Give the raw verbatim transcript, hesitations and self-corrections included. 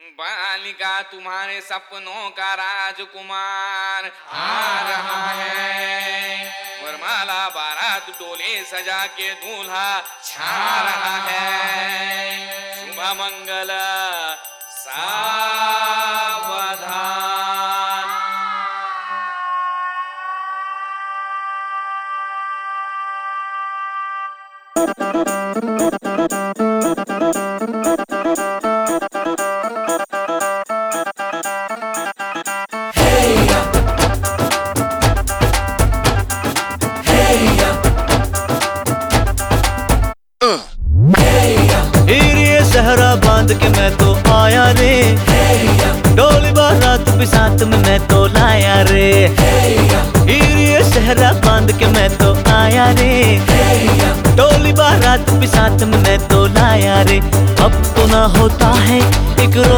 बालिका तुम्हारे सपनों का राजकुमार आ रहा है। वरमाला बारात डोले सजा के दूल्हा छा रहा है। शुभ मंगल सावधान। सहरा बांध के मैं तो आया रे, डोली बारात भी साथ में मैं तो लाया रे। ये सहरा बांध के मैं तो आया रे, डोली बारात भी साथ में मैं तो लाया रे। अब तो ना होता है एक